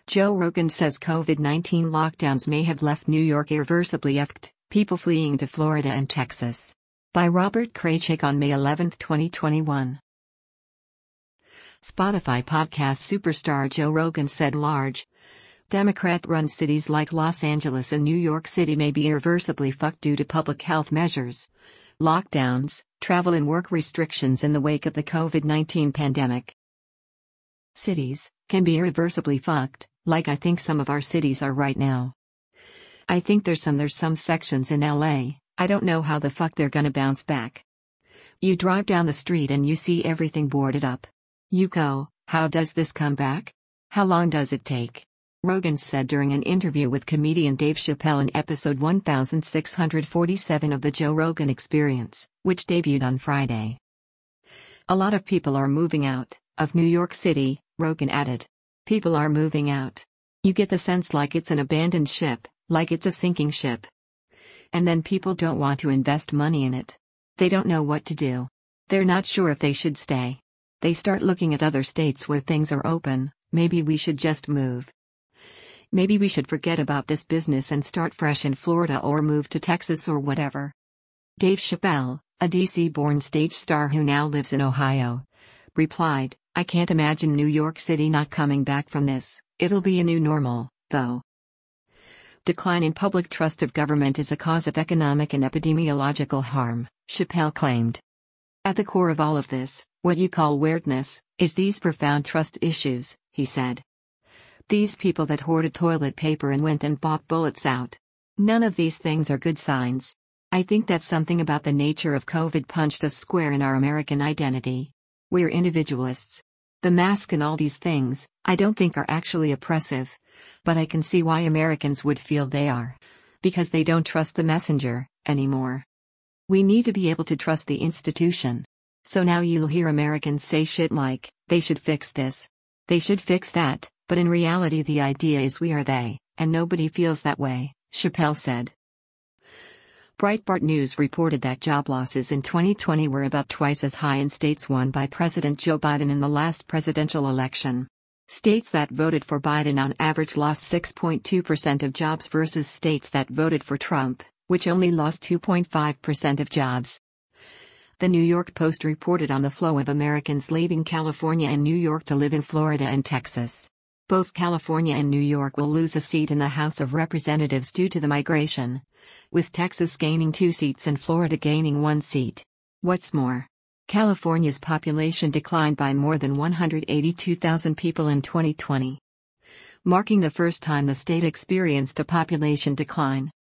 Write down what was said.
Joe Rogan says COVID-19 lockdowns may have left New York irreversibly effed, people fleeing to Florida and Texas. By Robert Kraychik on May 11, 2021. Spotify podcast superstar Joe Rogan said large, Democrat-run cities like Los Angeles and New York City may be irreversibly fucked due to public health measures, lockdowns, travel and work restrictions in the wake of the COVID-19 pandemic. Cities can be irreversibly fucked, like I think some of our cities are right now. I think there's some sections in LA, I don't know how the fuck they're gonna bounce back. You drive down the street and you see everything boarded up. You go, how does this come back? How long does it take? Rogan said during an interview with comedian Dave Chappelle in episode 1647 of The Joe Rogan Experience, which debuted on Friday. A lot of people are moving out of New York City, Rogan added. People are moving out. You get the sense like it's an abandoned ship, like it's a sinking ship. And then people don't want to invest money in it. They don't know what to do. They're not sure if they should stay. They start looking at other states where things are open. Maybe we should just move. Maybe we should forget about this business and start fresh in Florida or move to Texas or whatever. Dave Chappelle, a DC-born stage star who now lives in Ohio, replied, I can't imagine New York City not coming back from this. It'll be a new normal, though. Decline in public trust of government is a cause of economic and epidemiological harm, Chappelle claimed. At the core of all of this, what you call weirdness, is these profound trust issues, he said. These people that hoarded toilet paper and went and bought bullets out. None of these things are good signs. I think that something about the nature of COVID punched us square in our American identity. We're individualists. The mask and all these things, I don't think are actually oppressive. But I can see why Americans would feel they are. Because they don't trust the messenger anymore. We need to be able to trust the institution. So now you'll hear Americans say shit like, they should fix this. They should fix that, but in reality the idea is we are they, and nobody feels that way, Chappelle said. Breitbart News reported that job losses in 2020 were about twice as high in states won by President Joe Biden in the last presidential election. States that voted for Biden on average lost 6.2% of jobs versus states that voted for Trump, which only lost 2.5% of jobs. The New York Post reported on the flow of Americans leaving California and New York to live in Florida and Texas. Both California and New York will lose a seat in the House of Representatives due to the migration, with Texas gaining 2 seats and Florida gaining 1 seat. What's more, California's population declined by more than 182,000 people in 2020, marking the first time the state experienced a population decline.